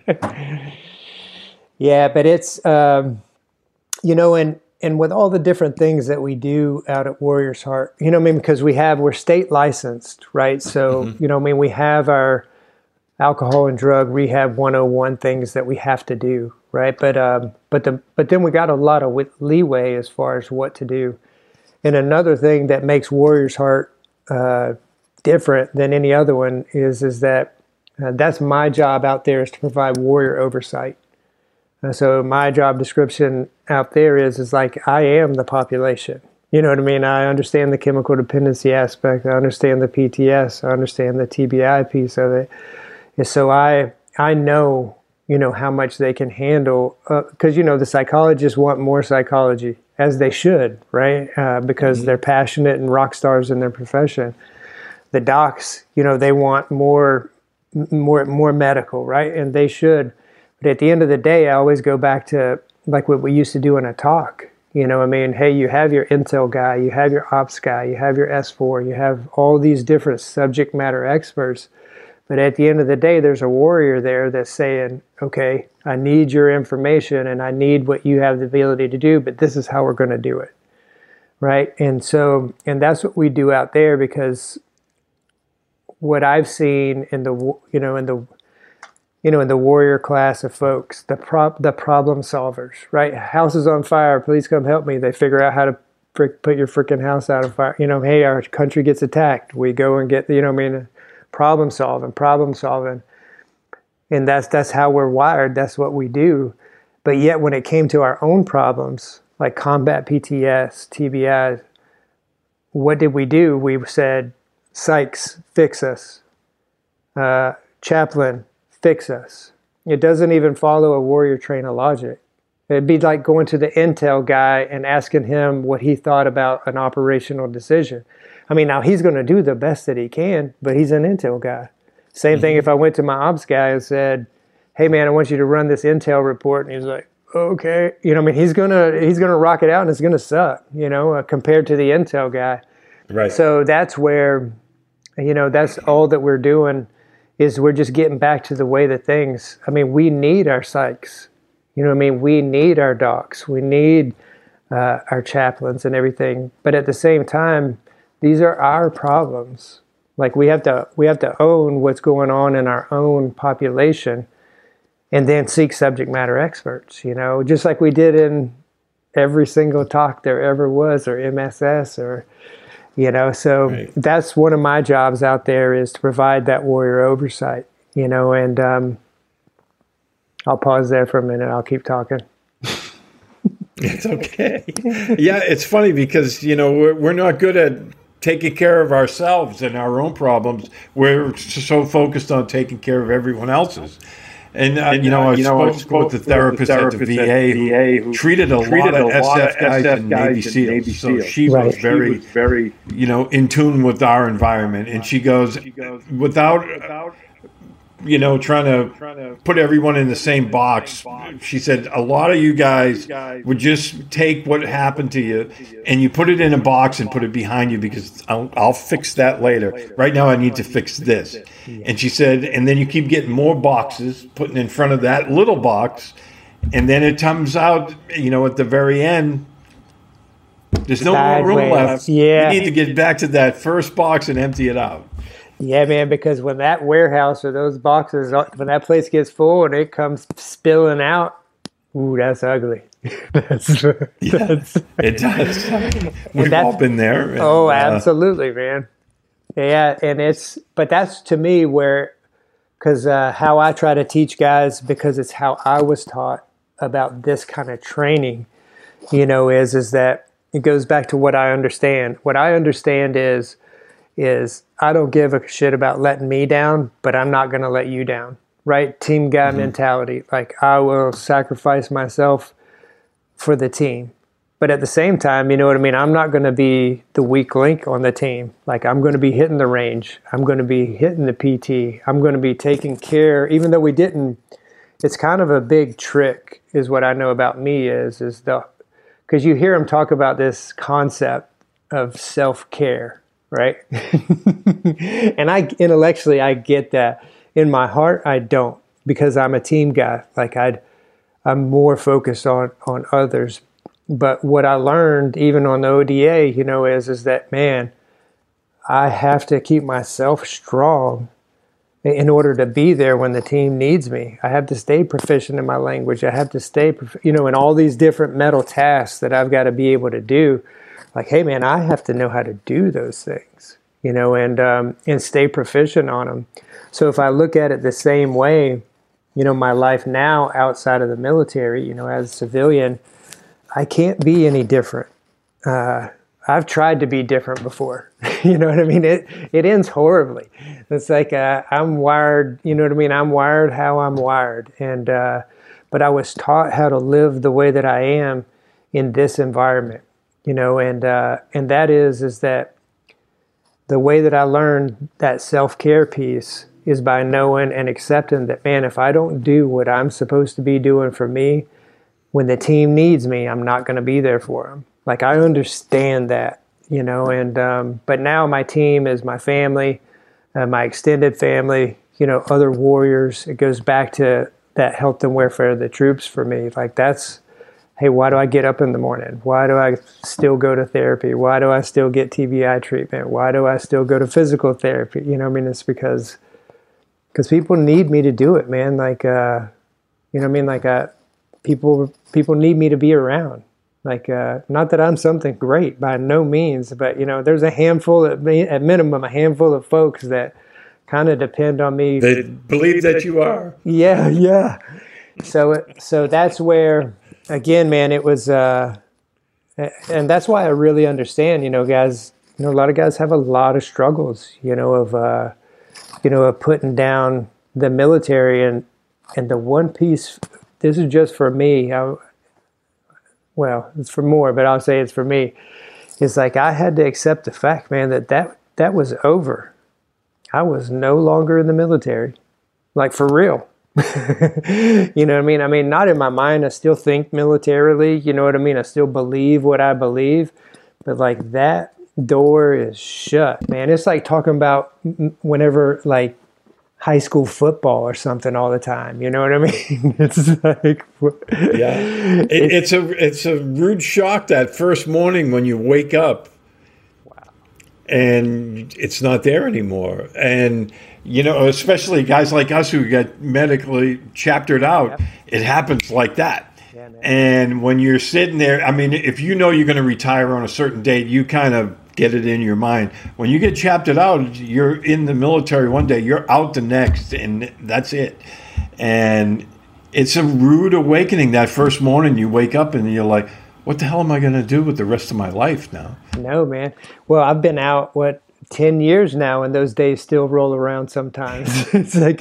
Yeah, but it's, and with all the different things that we do out at Warrior's Heart, because we're state licensed, right? So, we have our alcohol and drug rehab 101 things that we have to do, right? But then we got a lot of leeway as far as what to do. And another thing that makes Warrior's Heart different than any other one is that that's my job out there, is to provide warrior oversight. So my job description out there is like, I am the population. You know what I mean? I understand the chemical dependency aspect. I understand the PTS. I understand the TBI piece of it. And so I know, how much they can handle, because, the psychologists want more psychology, as they should, right? Because they're passionate and rock stars in their profession. The docs, they want more medical, right? And they should. But at the end of the day, I always go back to like what we used to do in a talk. Hey, you have your intel guy, you have your ops guy, you have your S4, you have all these different subject matter experts. But at the end of the day, there's a warrior there that's saying, okay, I need your information and I need what you have the ability to do, but this is how we're going to do it. Right? And that's what we do out there, because what I've seen in the warrior class of folks, the problem solvers, right? House is on fire, please come help me. They figure out how to put your freaking house out of fire. Hey, our country gets attacked. We go and get, problem solving. And that's how we're wired. That's what we do. But yet when it came to our own problems, like combat PTS, TBI, what did we do? We said, Sykes, fix us. Chaplain, fix us. It doesn't even follow a warrior trainer logic. It'd be like going to the intel guy and asking him what he thought about an operational decision. Now he's going to do the best that he can, but he's an intel guy. Same thing if I went to my ops guy and said, hey man, I want you to run this intel report. And he's like, okay. He's going to rock it out and it's going to suck, compared to the intel guy.
Right.
So that's where, that's all that we're doing, is we're just getting back to the way that things, we need our psychs. We need our docs. We need our chaplains and everything. But at the same time, these are our problems. Like we have to own what's going on in our own population and then seek subject matter experts, just like we did in every single talk there ever was, or MSS, or, so right. That's one of my jobs out there, is to provide that warrior oversight, and I'll pause there for a minute. I'll keep talking.
It's okay. Yeah, it's funny because, we're not good at taking care of ourselves and our own problems. We're so focused on taking care of everyone else's. And I spoke with the therapist at the VA who treated a lot of SF guys and Navy SEALs. So she was very, in tune with our environment. And she goes, without trying to put everyone in the same box, she said, a lot of you guys would just take what happened to you and you put it in a box and put it behind you because I'll fix that later. Right now I need to fix this. And she said, and then you keep getting more boxes, putting in front of that little box, and then it comes out, at the very end, there's no more room left.
Yeah.
You need to get back to that first box and empty it out.
Yeah, man, because when that warehouse or those boxes, when that place gets full and it comes spilling out, ooh, that's ugly.
It does. We've all been there. And,
absolutely, man. Yeah, but that's to me because how I try to teach guys, because it's how I was taught about this kind of training, is that it goes back to what I understand. What I understand is I don't give a shit about letting me down, but I'm not going to let you down, right? Team guy mentality. Like, I will sacrifice myself for the team. But at the same time, you know what I mean? I'm not going to be the weak link on the team. Like, I'm going to be hitting the range. I'm going to be hitting the PT. I'm going to be taking care, even though we didn't. It's kind of a big trick is what I know about me because you hear him talk about this concept of self-care. Right. And intellectually, I get that. In my heart, I don't, because I'm a team guy. Like I'm more focused on others. But what I learned, even on the ODA, is that, man, I have to keep myself strong in order to be there when the team needs me. I have to stay proficient in my language. I have to stay, in all these different mental tasks that I've got to be able to do. Like, hey, man, I have to know how to do those things, and stay proficient on them. So if I look at it the same way, my life now outside of the military, as a civilian, I can't be any different. I've tried to be different before. You know what I mean? It ends horribly. It's like I'm wired, I'm wired how I'm wired. And but I was taught how to live the way that I am in this environment. And that is that the way that I learned that self-care piece is by knowing and accepting that, man, if I don't do what I'm supposed to be doing for me, when the team needs me, I'm not going to be there for them. Like, I understand that, but now my team is my family, my extended family, other warriors. It goes back to that health and welfare of the troops for me. Like, that's, hey, why do I get up in the morning? Why do I still go to therapy? Why do I still get TBI treatment? Why do I still go to physical therapy? It's because people need me to do it, man. Like, people need me to be around. Like, not that I'm something great by no means, but, there's a handful, at minimum, a handful of folks that kind of depend on me.
They believe that you are.
Yeah. So that's where, again, man, it was, and that's why I really understand, guys, a lot of guys have a lot of struggles, of putting down the military and the one piece, this is just for me. It's for more, but I'll say it's for me. It's like, I had to accept the fact, man, that was over. I was no longer in the military, like, for real. You know what I mean? I mean, not in my mind. I still think militarily, you know what I mean? I still believe what I believe, but like, that door is shut, man. It's like talking about whenever, like, high school football or something all the time. You know what I mean? It's like,
yeah, it's a rude shock that first morning when you wake up. Wow. And it's not there anymore. And, especially guys like us who get medically chaptered out, yep. It happens like that. Yeah, and when you're sitting there, I mean, if you're going to retire on a certain date, you kind of get it in your mind. When you get chaptered out, you're in the military one day, you're out the next, and that's it. And it's a rude awakening that first morning you wake up and you're like, what the hell am I going to do with the rest of my life now?
No, man. Well, I've been out, 10 years now, and those days still roll around sometimes. It's like,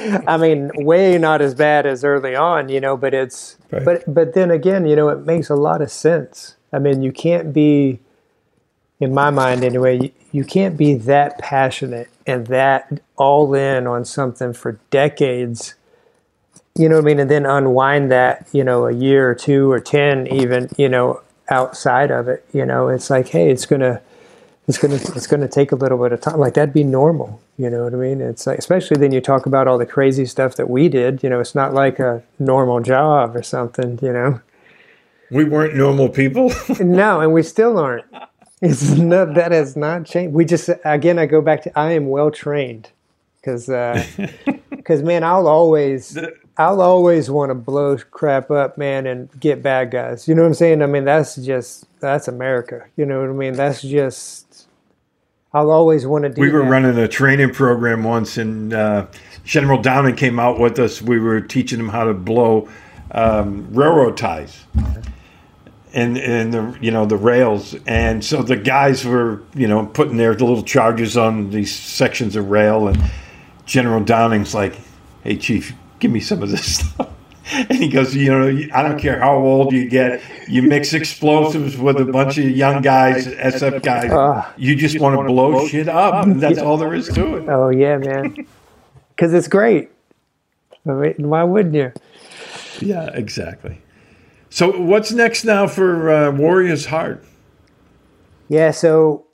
way not as bad as early on, but it's,
right.
but then again, it makes a lot of sense. I mean, you can't be, in my mind anyway, you can't be that passionate and that all in on something for decades, you know what I mean? And then unwind that, a year or 2 or 10 even, outside of it, it's like, hey, it's going to take a little bit of time. Like, that'd be normal. You know what I mean? It's like, especially then you talk about all the crazy stuff that we did, it's not like a normal job or something,
We weren't normal people.
No, and we still aren't. That has not changed. We just, again, I go back to, I am well trained because man, I'll always want to blow crap up, man, and get bad guys. You know what I'm saying? I mean, that's America. You know what I mean? That's just, I'll always want to do that.
We were running a training program once, and General Downing came out with us. We were teaching them how to blow railroad ties. And the rails, and so the guys were putting their little charges on these sections of rail, and General Downing's like, "Hey, Chief, give me some of this stuff." And he goes, "I don't care how old you get, you mix explosives with a bunch of young guys, SF guys, you just want to blow shit up, and that's all there is to it."
Oh yeah, man, because it's great. I mean, why wouldn't you?
Yeah, exactly. So what's next now for Warrior's Heart?
Yeah, so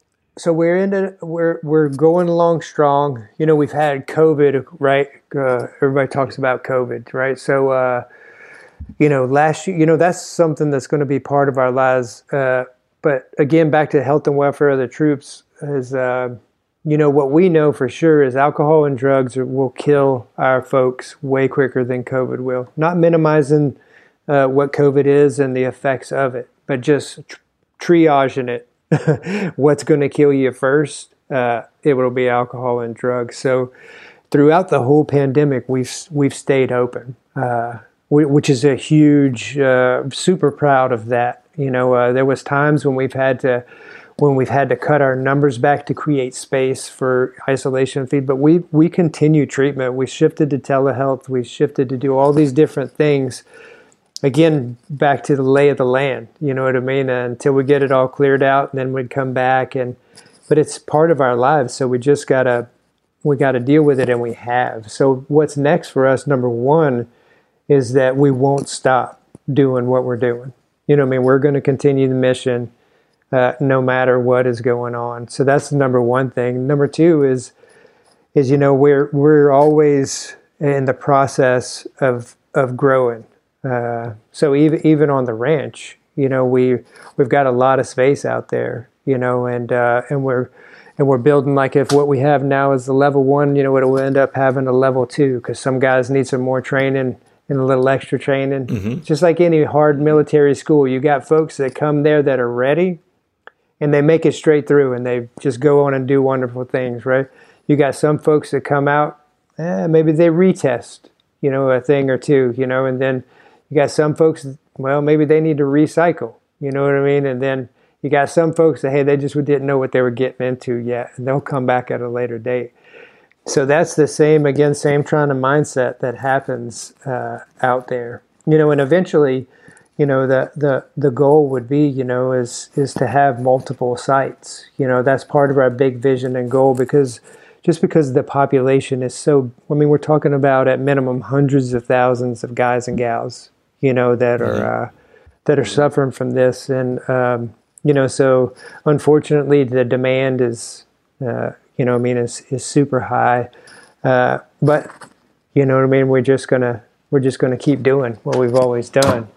we're going along strong. We've had COVID, right? Everybody talks about COVID, right? So last year, that's something that's going to be part of our lives. But again, back to health and welfare of the troops is, what we know for sure is alcohol and drugs will kill our folks way quicker than COVID will. Not minimizing what COVID is and the effects of it, but just triaging it. What's going to kill you first? It will be alcohol and drugs. So throughout the whole pandemic, we've stayed open, which is a huge, super proud of that. There was times when we've had to cut our numbers back to create space for isolation feed, but we continue treatment. We shifted to telehealth. We shifted to do all these different things. Again, back to the lay of the land, you know what I mean? Until we get it all cleared out, and then we'd come back. But it's part of our lives, so we just gotta deal with it, and we have. So what's next for us? Number one is that we won't stop doing what we're doing. You know what I mean? We're going to continue the mission, no matter what is going on. So that's the number one thing. Number two is we're always in the process of growing. So even on the ranch, we've got a lot of space out there, and we're building, like, if what we have now is the level 1, it'll end up having a level 2, because some guys need some more training and a little extra training. Mm-hmm. Just like any hard military school, you got folks that come there that are ready, and they make it straight through, and they just go on and do wonderful things, right? You got some folks that come out, maybe they retest, a thing or two, and then you got some folks, well, maybe they need to recycle, you know what I mean? And then you got some folks that, hey, they just didn't know what they were getting into yet, and they'll come back at a later date. So that's the same kind of mindset that happens out there, and eventually, the goal would be, is to have multiple sites. That's part of our big vision and goal, because the population is so, we're talking about at minimum hundreds of thousands of guys and gals, that are suffering from this. And, so unfortunately the demand is, is super high. But, we're just gonna keep doing what we've always done.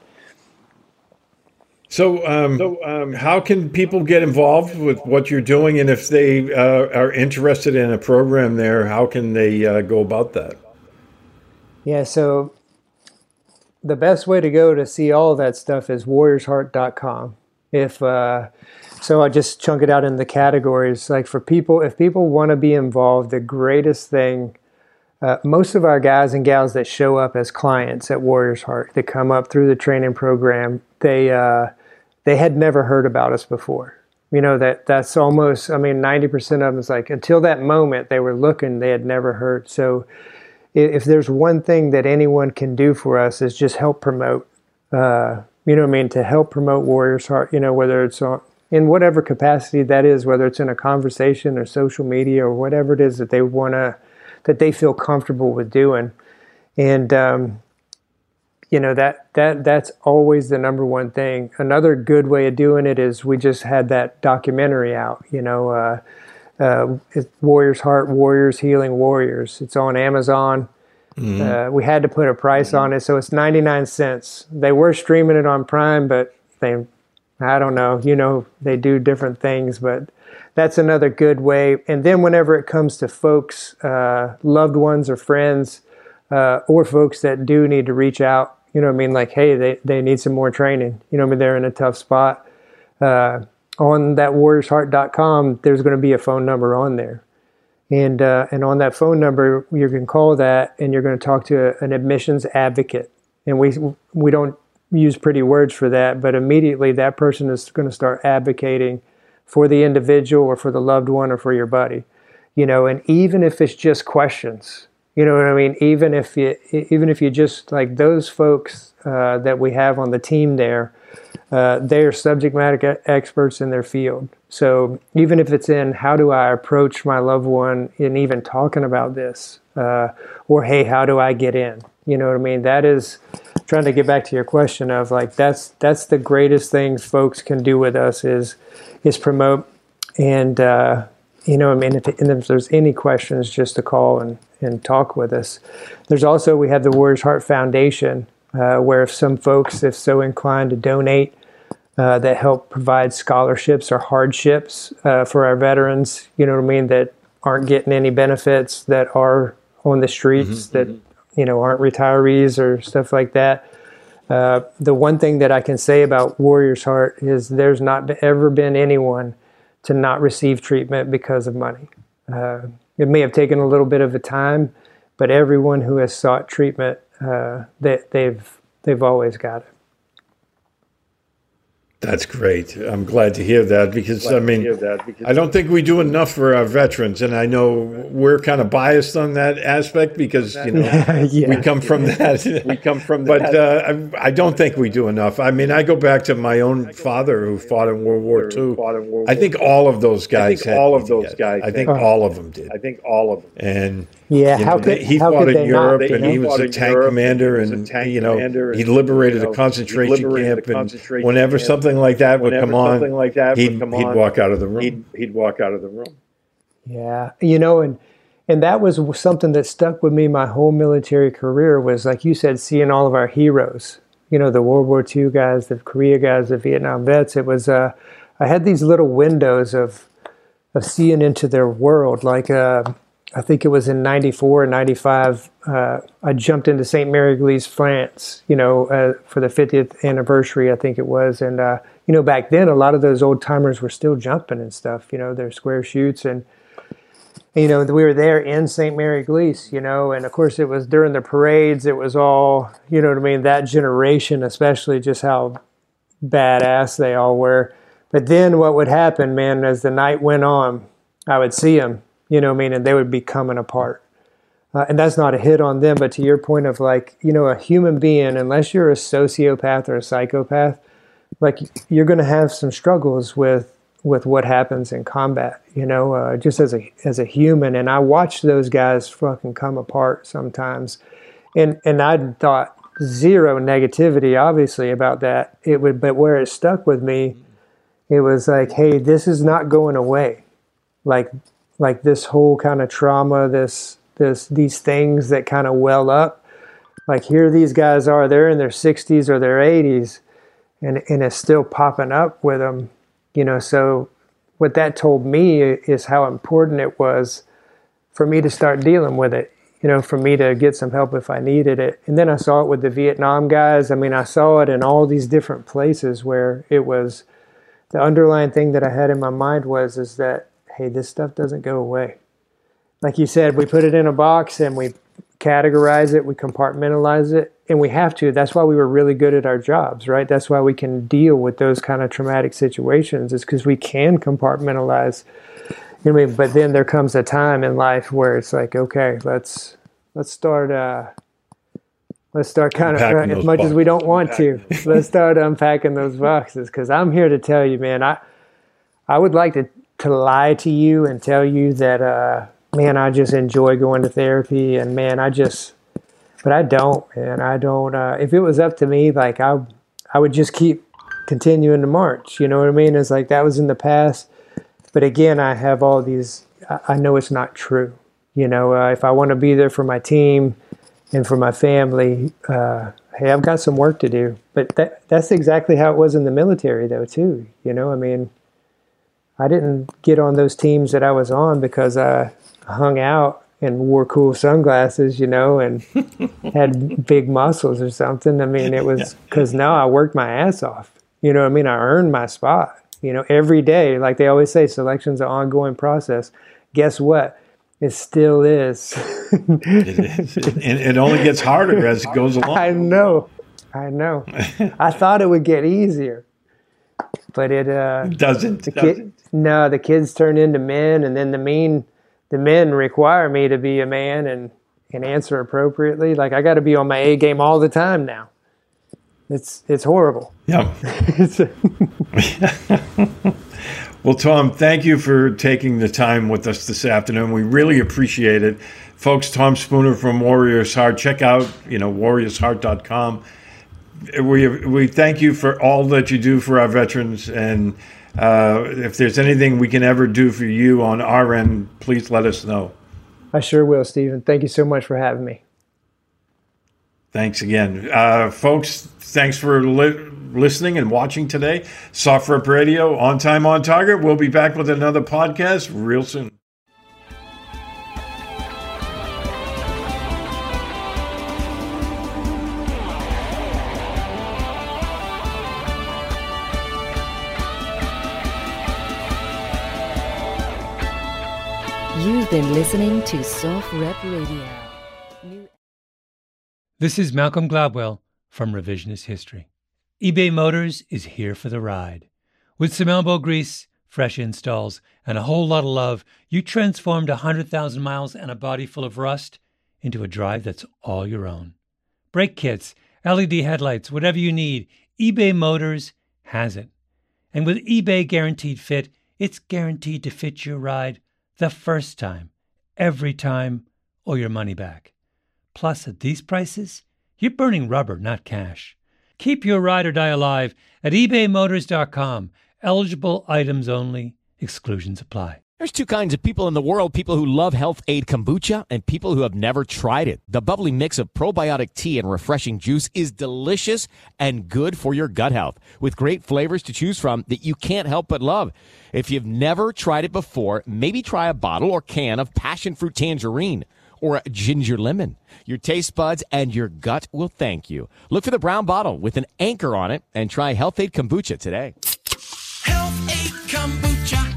So how can people get involved with what you're doing? And if they are interested in a program there, how can they go about that?
Yeah, so the best way to go to see all of that stuff is warriorsheart.com. So I just chunk it out in the categories. Like, if people want to be involved, the greatest thing, most of our guys and gals that show up as clients at Warriors Heart, that come up through the training program, they had never heard about us before. that's almost, 90% of them is like, until that moment they were looking, they had never heard. So if there's one thing that anyone can do for us is just help promote, to help promote Warriors Heart, whether it's in whatever capacity that is, whether it's in a conversation or social media or whatever it is that they feel comfortable with doing. And, that's always the number one thing. Another good way of doing it is we just had that documentary out, it's Warriors Heart, Warriors Healing Warriors. It's on Amazon. Mm-hmm. We had to put a price on it, so it's 99 cents. They were streaming it on Prime, but I don't know, they do different things, but that's another good way. And then whenever it comes to folks, loved ones or friends, or folks that do need to reach out, like, hey, they need some more training, they're in a tough spot. On that warriorsheart.com, there's going to be a phone number on there. And on that phone number, you can call that and you're going to talk to an admissions advocate. And we don't use pretty words for that, but immediately that person is going to start advocating for the individual or for the loved one or for your buddy. And even if it's just questions, even if you just, like, those folks that we have on the team there, they are subject matter experts in their field. So even if it's in how do I approach my loved one in even talking about this, or hey, how do I get in? That is trying to get back to your question of, like, that's the greatest things folks can do with us is promote. And if there's any questions, just to call and talk with us. There's also, we have the Warriors Heart Foundation, where if some folks, if so inclined to donate, that help provide scholarships or hardships for our veterans, that aren't getting any benefits, that are on the streets, that, aren't retirees or stuff like that. The one thing that I can say about Warriors Heart is there's not ever been anyone to not receive treatment because of money. It may have taken a little bit of a time, but everyone who has sought treatment, they've always got it.
That's great. I'm glad to hear that because, I don't think we do enough for our veterans. And I know we're kind of biased on that aspect because, we come from that. But I don't think we do enough. I go back to my own father who fought in World War II. I think all of those guys I think all of them did. And he fought in Europe and he was a tank commander and, he liberated a concentration camp. And whenever something like that would come on, he'd walk out of the room. He'd walk out of the room.
Yeah, and that was something that stuck with me my whole military career was, like you said, seeing all of our heroes. The World War II guys, the Korea guys, the Vietnam vets. It was I had these little windows of seeing into their world. Like I think it was in 94 or 95, I jumped into St. Mary-Église, France, for the 50th anniversary, I think it was. And, back then, a lot of those old timers were still jumping and stuff, their square chutes. And, we were there in St. Mary-Église, and of course it was during the parades. It was all, that generation, especially just how badass they all were. But then what would happen, man, as the night went on, I would see them. And they would be coming apart. And that's not a hit on them, but to your point of, like, a human being, unless you're a sociopath or a psychopath, like, you're going to have some struggles with what happens in combat, just as a human. And I watched those guys fucking come apart sometimes. And I thought zero negativity, obviously, about that. But where it stuck with me, it was like, hey, this is not going away. Like this whole kind of trauma, these things that kind of well up. Like, here these guys are, they're in their 60s or their 80s, and it's still popping up with them, So what that told me is how important it was for me to start dealing with it, for me to get some help if I needed it. And then I saw it with the Vietnam guys. I saw it in all these different places where it was, the underlying thing that I had in my mind is that, hey, this stuff doesn't go away. Like you said, we put it in a box and we categorize it, we compartmentalize it, and we have to. That's why we were really good at our jobs, right? That's why we can deal with those kind of traumatic situations, is because we can compartmentalize. You know what I mean? But then there comes a time in life where it's like, okay, let's start kind of, as much as we don't want to, let's start unpacking those boxes. Because I'm here to tell you, man, I would like to lie to you and tell you that, man, I just enjoy going to therapy, and man, but I don't, man. I don't. If it was up to me, like I would just keep continuing to march. You know what I mean? It's like that was in the past. But again, I have all these, I know it's not true. You know, if I want to be there for my team and for my family, hey, I've got some work to do. But that's exactly how it was in the military, though, too. You know, I mean, I didn't get on those teams that I was on because I hung out and wore cool sunglasses, you know, and had big muscles or something. I mean, it was because now I worked my ass off. You know what I mean? I earned my spot. You know, every day, like they always say, selection's an ongoing process. Guess what? It still is. It
only gets harder as it goes along.
I know. I thought it would get easier, but it
doesn't.
The kids turn into men, and then the men require me to be a man and answer appropriately. Like I got to be on my A game all the time now. It's horrible.
Yeah. Well, Tom, thank you for taking the time with us this afternoon. We really appreciate it. Folks, Tom Spooner from Warriors Heart. Check out, warriorsheart.com. We thank you for all that you do for our veterans. And if there's anything we can ever do for you on our end, please let us know.
I sure will, Stephen. Thank you so much for having me.
Thanks again. Folks, thanks for listening and watching today. Soft Rep Radio, on time, on target. We'll be back with another podcast real soon.
You've been listening to Soft Rep Radio.
This is Malcolm Gladwell from Revisionist History. eBay Motors is here for the ride. With some elbow grease, fresh installs, and a whole lot of love, you transformed 100,000 miles and a body full of rust into a drive that's all your own. Brake kits, LED headlights, whatever you need, eBay Motors has it. And with eBay Guaranteed Fit, it's guaranteed to fit your ride the first time, every time, or your money back. Plus, at these prices, you're burning rubber, not cash. Keep your ride or die alive at ebaymotors.com. Eligible items only. Exclusions apply.
There's two kinds of people in the world, people who love Health Aid Kombucha and people who have never tried it. The bubbly mix of probiotic tea and refreshing juice is delicious and good for your gut health, with great flavors to choose from that you can't help but love. If you've never tried it before, maybe try a bottle or can of passion fruit tangerine or a ginger lemon. Your taste buds and your gut will thank you. Look for the brown bottle with an anchor on it and try Health Aid Kombucha today.
Health Aid Kombucha.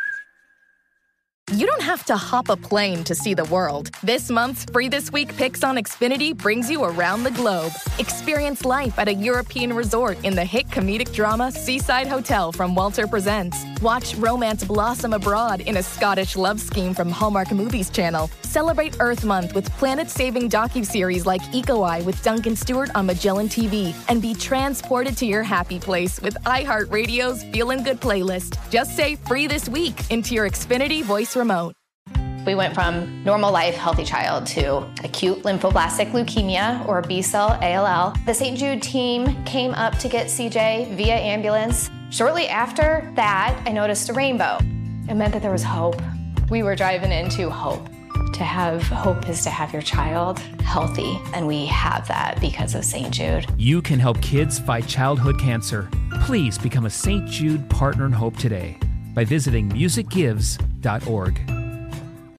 You don't have to hop a plane to see the world. This month's Free This Week Picks on Xfinity brings you around the globe. Experience life at a European resort in the hit comedic drama Seaside Hotel from Walter Presents. Watch romance blossom abroad in a Scottish love scheme from Hallmark Movies Channel. Celebrate Earth Month with planet-saving docuseries like Eco Eye with Duncan Stewart on Magellan TV. And be transported to your happy place with iHeartRadio's Feelin' Good playlist. Just say Free This Week into your Xfinity voice remote.
We went from normal life, healthy child to acute lymphoblastic leukemia or B-cell ALL. The St. Jude team came up to get CJ via ambulance. Shortly after that, I noticed a rainbow. It meant that there was hope. We were driving into hope. To have hope is to have your child healthy, and we have that because of St. Jude.
You can help kids fight childhood cancer. Please become a St. Jude Partner in Hope today by visiting musicgives.org.